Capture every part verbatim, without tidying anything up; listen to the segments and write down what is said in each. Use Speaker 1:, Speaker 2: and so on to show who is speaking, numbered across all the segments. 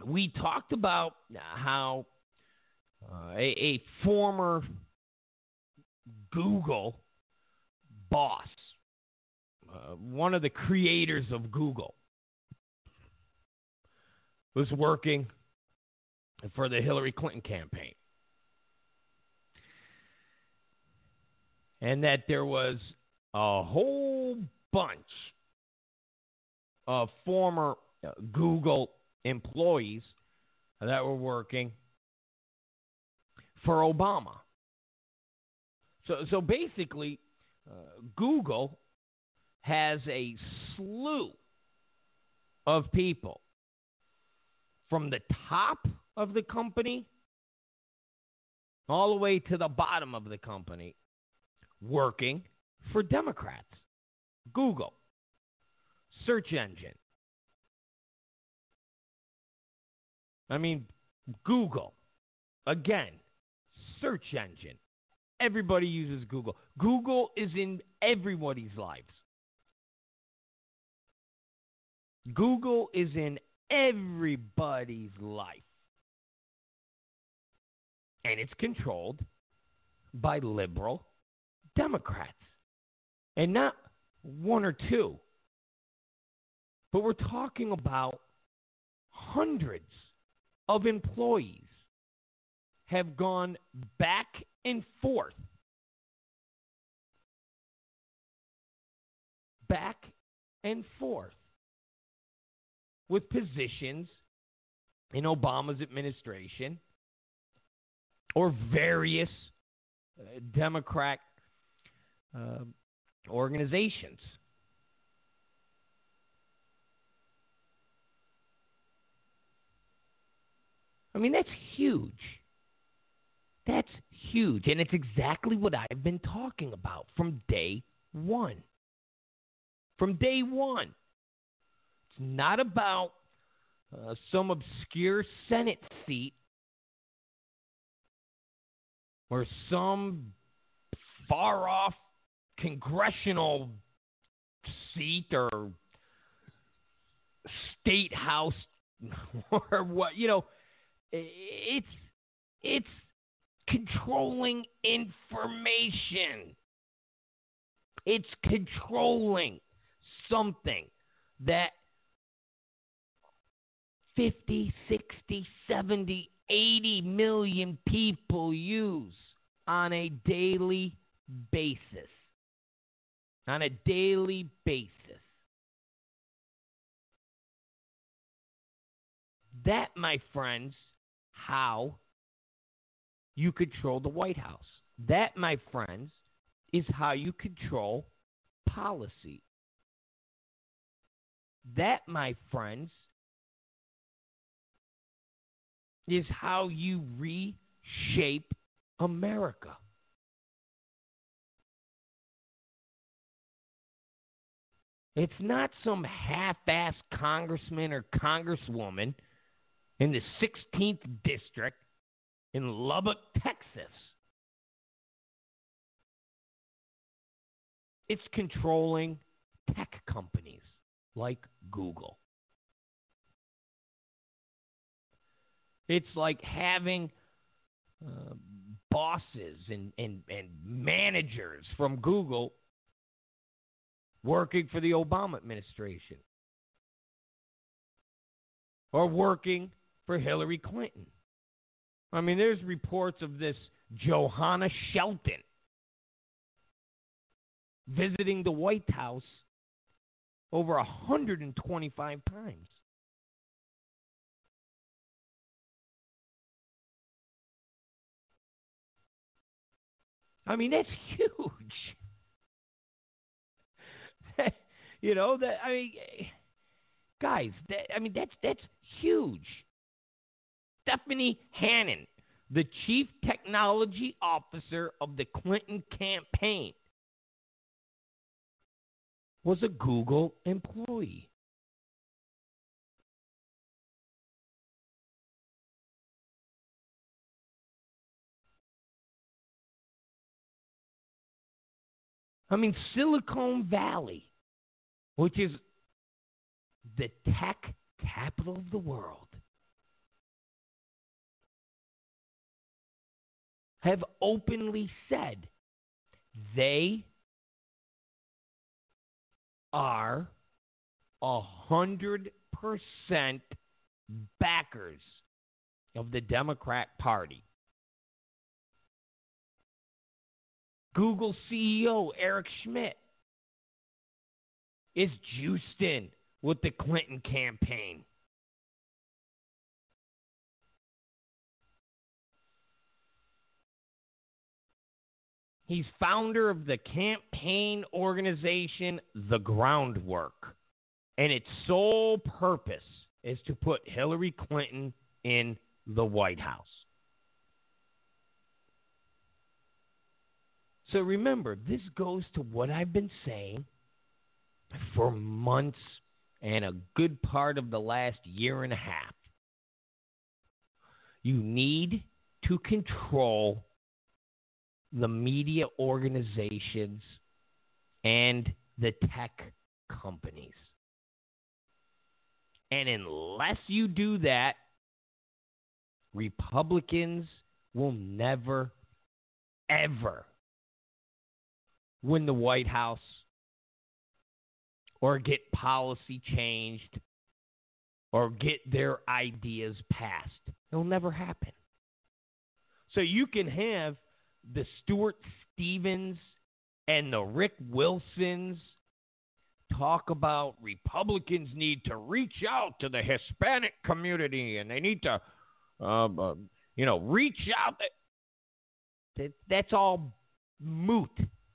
Speaker 1: we talked about how uh, a, a former Google boss, uh, one of the creators of Google, was working for the Hillary Clinton campaign. And that there was a whole bunch of former uh, Google employees that were working for Obama. So, so basically, uh, Google has a slew of people from the top of the company all the way to the bottom of the company working for Democrats. Google, search engine. I mean, Google, again, search engine. Everybody uses Google. Google is in everybody's lives. Google is in everybody's life. And it's controlled by liberal Democrats. And not one or two. But we're talking about hundreds of employees have gone back and forth. Back and forth with positions in Obama's administration or various uh, Democrat uh, organizations. I mean, that's huge. That's huge. And it's exactly what I've been talking about from day one. From day one. It's not about uh, some obscure Senate seat or some far-off congressional seat or state house or what, you know. It's it's controlling information. It's controlling something that fifty, sixty, seventy, eighty million people use on a daily basis. On a daily basis. That, my friends, how you control the White House. That, my friends, is how you control policy. That, my friends, is how you reshape America. It's not some half-assed congressman or congresswoman in the sixteenth district in Lubbock, Texas. It's controlling tech companies like Google. It's like having uh, bosses and, and, and managers from Google working for the Obama administration or working for Hillary Clinton. I mean, there's reports of this Johanna Shelton visiting the White House over one hundred twenty-five times. I mean, that's huge. you know, that I mean, guys, that, I mean, that's that's huge. Stephanie Hannon, the chief technology officer of the Clinton campaign, was a Google employee. I mean, Silicon Valley, which is the tech capital of the world, have openly said they are a hundred percent backers of the Democrat Party. Google C E O Eric Schmidt is juiced in with the Clinton campaign. He's founder of the campaign organization, The Groundwork, and its sole purpose is to put Hillary Clinton in the White House. So remember, this goes to what I've been saying for months and a good part of the last year and a half. You need to control the media organizations and the tech companies. And unless you do that, Republicans will never, ever win the White House or get policy changed or get their ideas passed. It'll never happen. So you can have the Stuart Stevens and the Rick Wilsons talk about Republicans need to reach out to the Hispanic community and they need to, uh, uh, you know, reach out. That, that's all moot.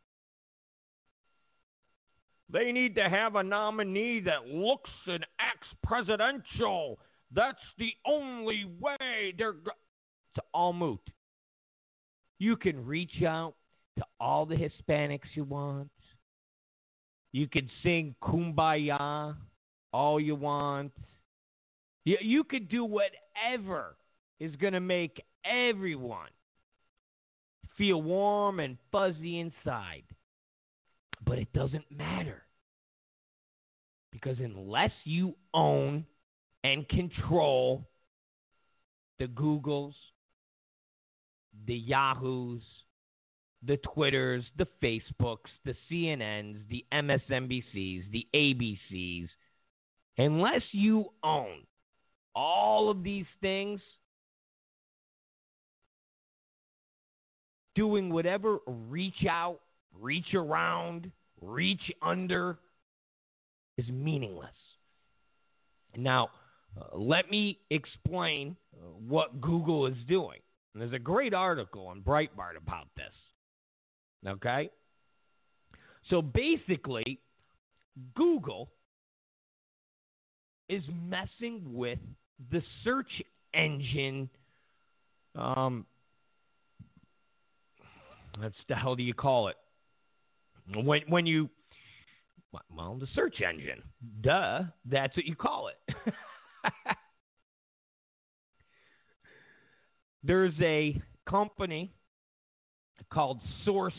Speaker 1: They need to have a nominee that looks and acts presidential. That's the only way they're go- It's all moot. You can reach out to all the Hispanics you want. You can sing Kumbaya all you want. You, you could do whatever is going to make everyone feel warm and fuzzy inside. But it doesn't matter. Because unless you own and control the Googles, the Yahoos, the Twitters, the Facebooks, the C N Ns, the M S N B Cs, the A B Cs, unless you own all of these things, doing whatever reach out, reach around, reach under is meaningless. Now, uh, let me explain uh, what Google is doing. And there's a great article on Breitbart about this. Okay? So basically, Google is messing with the search engine. Um, that's the hell do you call it? When when you, well, the search engine. Duh, that's what you call it. There's a company called SourceFed.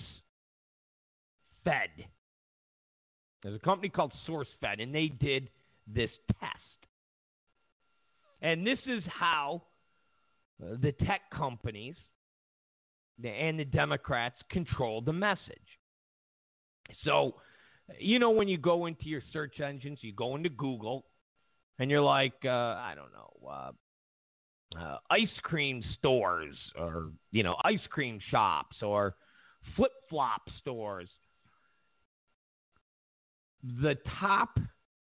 Speaker 1: There's a company called SourceFed, and they did this test. And this is how the tech companies and the Democrats control the message. So, you know, when you go into your search engines, you go into Google, and you're like, uh, I don't know, uh, uh, ice cream stores or, you know, ice cream shops or flip-flop stores. The top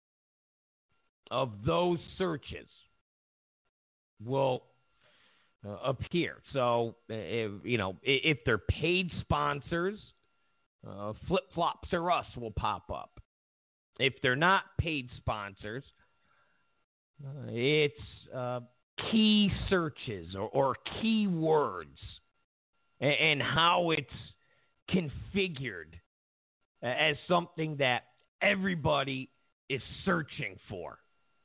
Speaker 1: of those searches will uh, appear. So, if, you know, if they're paid sponsors, uh, Flip-Flops or Us will pop up. If they're not paid sponsors, uh, it's uh, key searches or, or keywords and, and how it's configured as something that everybody is searching for.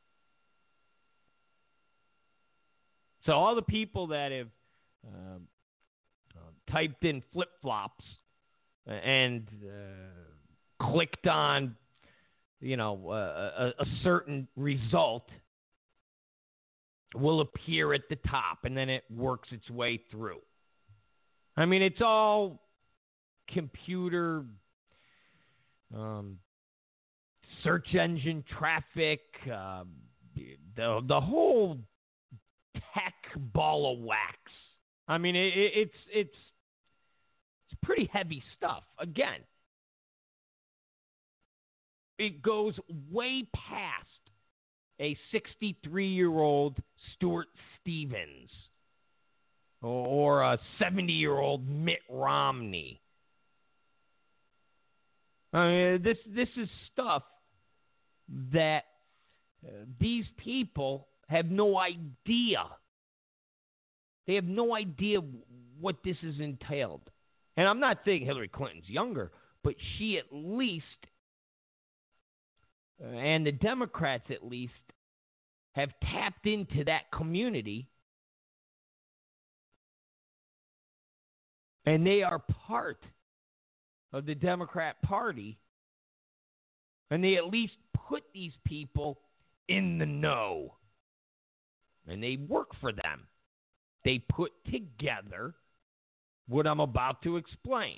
Speaker 1: So all the people that have um, uh, typed in flip-flops and uh, clicked on, you know, uh, a, a certain result will appear at the top, and then it works its way through. I mean, it's all computer, um, search engine traffic, uh, the the whole tech ball of wax. I mean, it, it, it's it's it's pretty heavy stuff. Again, it goes way past a sixty-three-year-old Stuart Stevens or a seventy-year-old Mitt Romney. I mean, this this is stuff that uh, these people have no idea. They have no idea what this is entailed. And I'm not saying Hillary Clinton's younger, but she at least, uh, and the Democrats at least, have tapped into that community. And they are part of the Democrat Party. And they at least put these people in the know. And they work for them. They put together what I'm about to explain.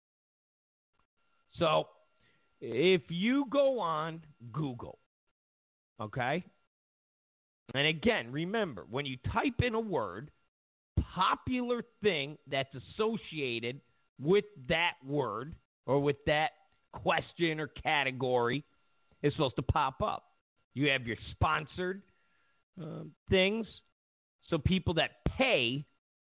Speaker 1: So, if you go on Google, okay? And again, remember, when you type in a word, popular thing that's associated with that word or with that question or category is supposed to pop up. You have your sponsored uh, things. So people that pay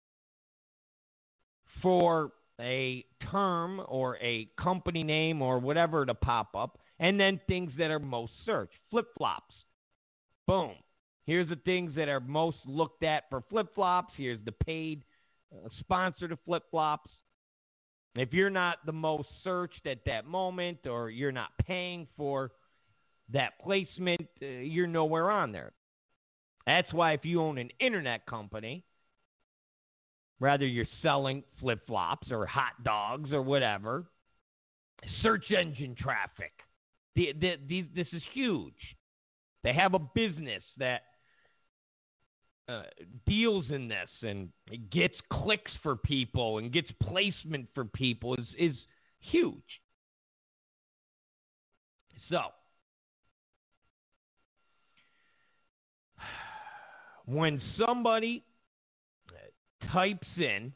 Speaker 1: for a term or a company name or whatever to pop up, and then things that are most searched. Flip-flops. Boom. Here's the things that are most looked at for flip-flops. Here's the paid uh, sponsor to flip-flops. If you're not the most searched at that moment or you're not paying for that placement, uh, you're nowhere on there. That's why if you own an internet company, whether you're selling flip-flops or hot dogs or whatever, search engine traffic. The, the, the, this is huge. They have a business that uh, deals in this and gets clicks for people and gets placement for people is, is huge. So, when somebody types in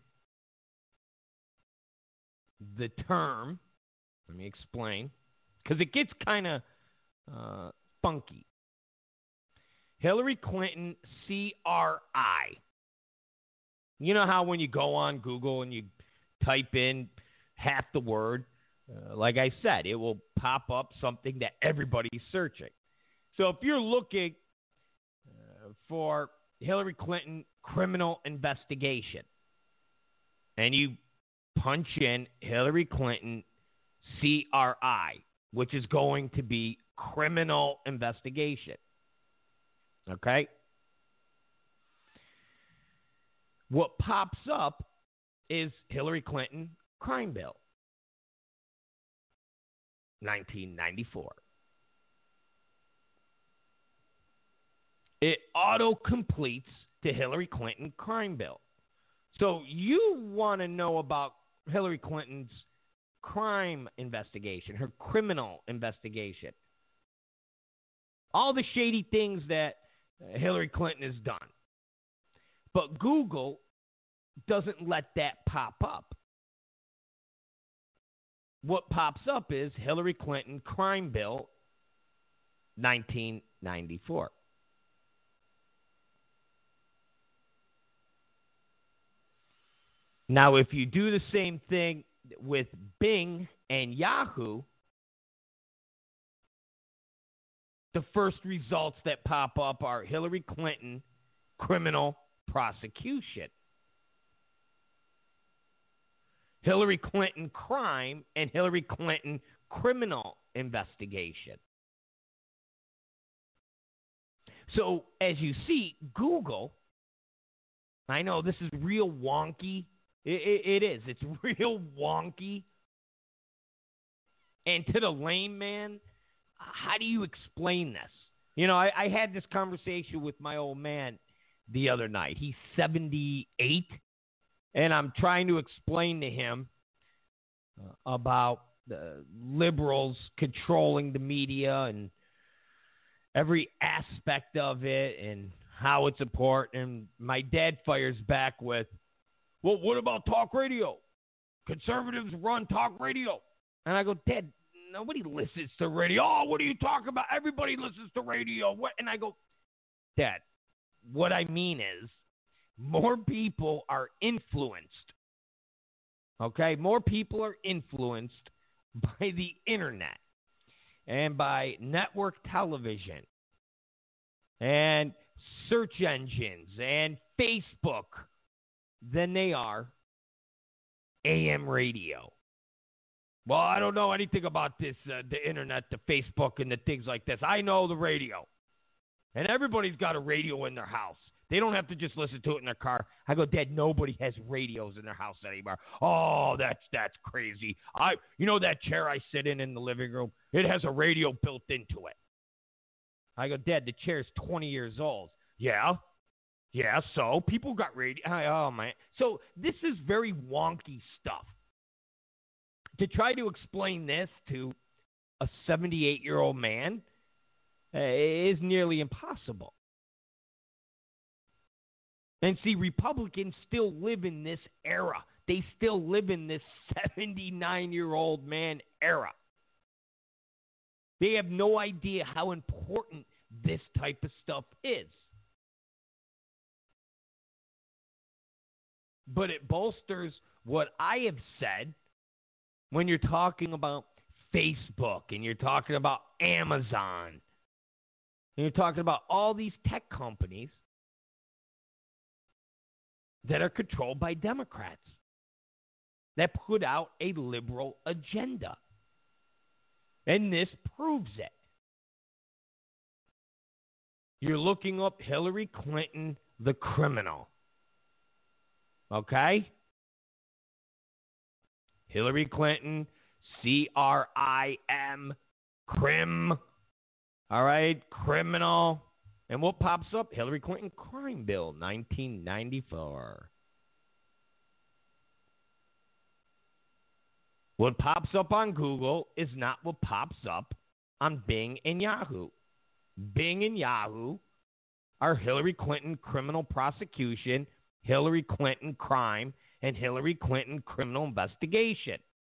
Speaker 1: the term, let me explain, because it gets kind of uh, funky. Hillary Clinton C R I. You know how when you go on Google and you type in half the word, uh, like I said, it will pop up something that everybody's searching. So if you're looking uh, for Hillary Clinton criminal investigation, and you punch in Hillary Clinton C R I, which is going to be criminal investigation. Okay? What pops up is Hillary Clinton crime bill, nineteen ninety-four. It auto-completes to Hillary Clinton crime bill. So you want to know about Hillary Clinton's crime investigation, her criminal investigation, all the shady things that Hillary Clinton has done. But Google doesn't let that pop up. What pops up is Hillary Clinton crime bill, nineteen ninety-four. Now, if you do the same thing with Bing and Yahoo, the first results that pop up are Hillary Clinton criminal prosecution, Hillary Clinton crime, and Hillary Clinton criminal investigation. So, as you see, Google, I know this is real wonky. It, it, it is. It's real wonky. And to the layman, how do you explain this? You know, I, I had this conversation with my old man the other night. He's seventy-eight. And I'm trying to explain to him uh, about the liberals controlling the media and every aspect of it and how it's important. And my dad fires back with, well, what about talk radio? Conservatives run talk radio. And I go, Dad, nobody listens to radio. Oh, what are you talking about? Everybody listens to radio. What? And I go, Dad, what I mean is more people are influenced. Okay? More people are influenced by the internet and by network television and search engines and Facebook than they are A M radio. Well, I don't know anything about this, uh, the internet, the Facebook, and the things like this. I know the radio. And everybody's got a radio in their house. They don't have to just listen to it in their car. I go, Dad, nobody has radios in their house anymore. Oh, that's that's crazy. I, you know that chair I sit in in the living room? It has a radio built into it. I go, Dad, the chair's twenty years old. Yeah. Yeah, so people got radio. Oh, man. So this is very wonky stuff. To try to explain this to a seventy-eight-year-old man uh, is nearly impossible. And see, Republicans still live in this era. They still live in this seventy-nine-year-old man era. They have no idea how important this type of stuff is. But it bolsters what I have said when you're talking about Facebook and you're talking about Amazon and you're talking about all these tech companies that are controlled by Democrats that put out a liberal agenda. And this proves it. You're looking up Hillary Clinton, the criminal. Okay? Hillary Clinton, C R I M, crim. All right? Criminal. And what pops up? Hillary Clinton crime bill, nineteen ninety-four. What pops up on Google is not what pops up on Bing and Yahoo. Bing and Yahoo are Hillary Clinton criminal prosecution, Hillary Clinton crime, and Hillary Clinton criminal investigation.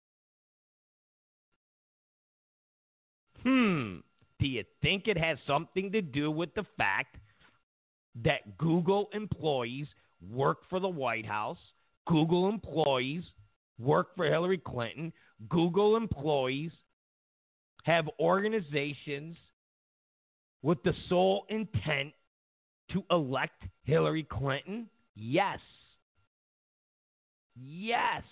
Speaker 1: Hmm. Do you think it has something to do with the fact that Google employees work for the White House, Google employees work for Hillary Clinton, Google employees have organizations with the sole intent to elect Hillary Clinton? Yes. Yes.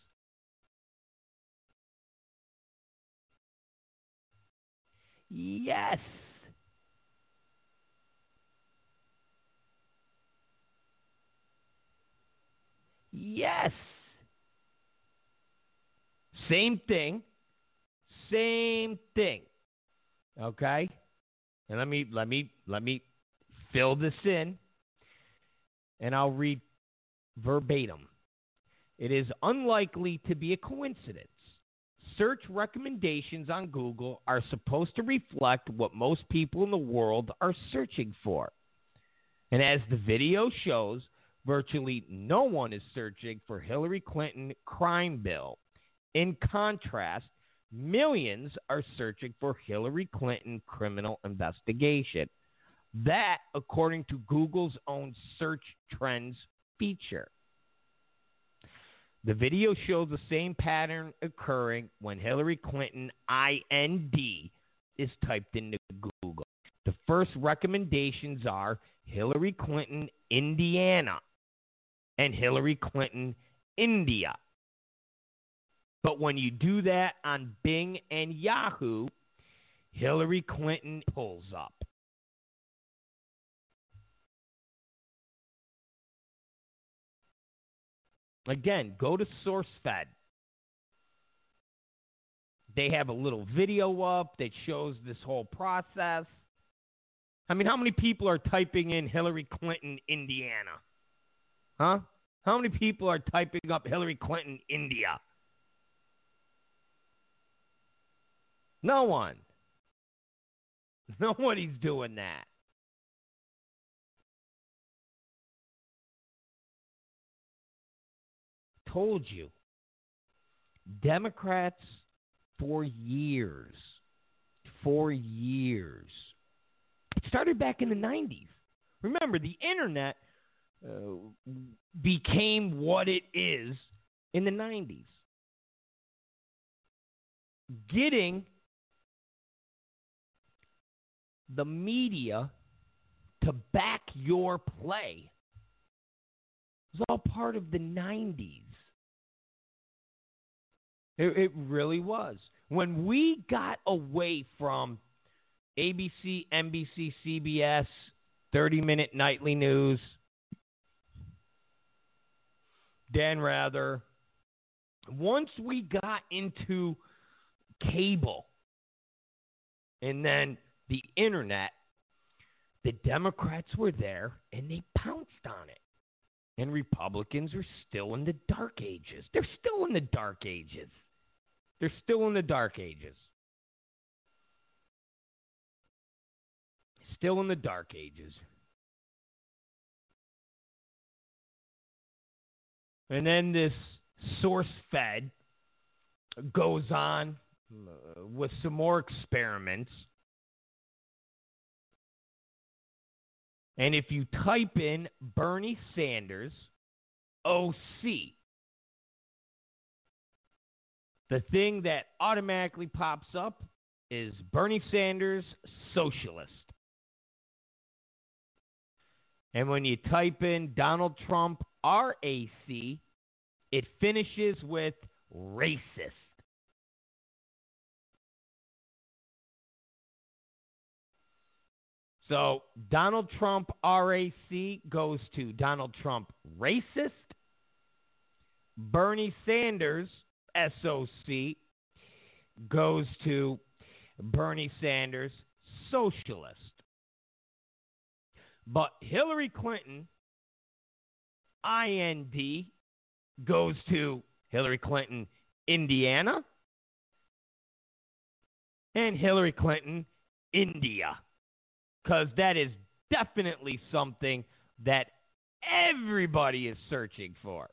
Speaker 1: Yes. Yes. Same thing. Same thing. Okay? And let me let me let me fill this in and I'll read verbatim. It is unlikely to be a coincidence. Search recommendations on Google are supposed to reflect what most people in the world are searching for. And as the video shows, virtually no one is searching for Hillary Clinton crime bill. In contrast, millions are searching for Hillary Clinton criminal investigation. That, according to Google's own search trends feature. The video shows the same pattern occurring when Hillary Clinton I N D is typed into Google. The first recommendations are Hillary Clinton, Indiana, and Hillary Clinton, India. But when you do that on Bing and Yahoo, Hillary Clinton pulls up. Again, go to SourceFed. They have a little video up that shows this whole process. I mean, how many people are typing in Hillary Clinton, Indiana? Huh? How many people are typing up Hillary Clinton, India? No one. Nobody's doing that. Told you. Democrats for years, for years. It started back in the nineties. Remember, the internet uh, became what it is in the nineties. Getting the media to back your play was all part of the nineties. It, it really was. When we got away from A B C, N B C, C B S, thirty-minute nightly news, Dan Rather, once we got into cable and then the internet, the Democrats were there and they pounced on it. And Republicans are still in the dark ages. They're still in the dark ages. They're still in the dark ages. Still in the dark ages. And then this source fed goes on uh, with some more experiments. And if you type in Bernie Sanders, O C, the thing that automatically pops up is Bernie Sanders, socialist. And when you type in Donald Trump, R A C, it finishes with racist. So Donald Trump, R A C, goes to Donald Trump, racist. Bernie Sanders, S O C, goes to Bernie Sanders, socialist. But Hillary Clinton, I N D, goes to Hillary Clinton, Indiana, and Hillary Clinton, India. Because that is definitely something that everybody is searching for.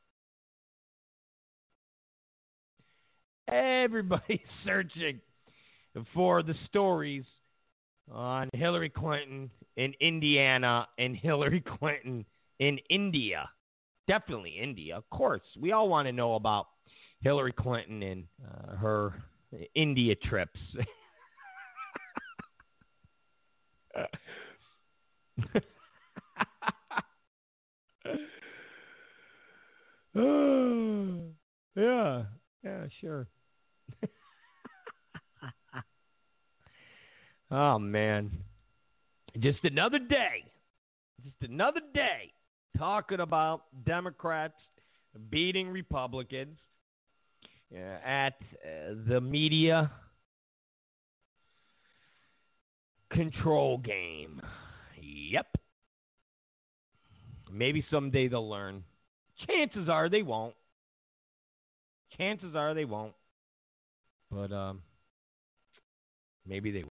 Speaker 1: Everybody's searching for the stories on Hillary Clinton in Indiana and Hillary Clinton in India. Definitely India, of course. We all want to know about Hillary Clinton and uh, her India trips. Oh, yeah, yeah, sure. Oh, man. Just another day. Just another day talking about Democrats beating Republicans uh, at uh, the media control game. Yep. Maybe someday they'll learn. Chances are they won't. Chances are they won't. But um, maybe they will.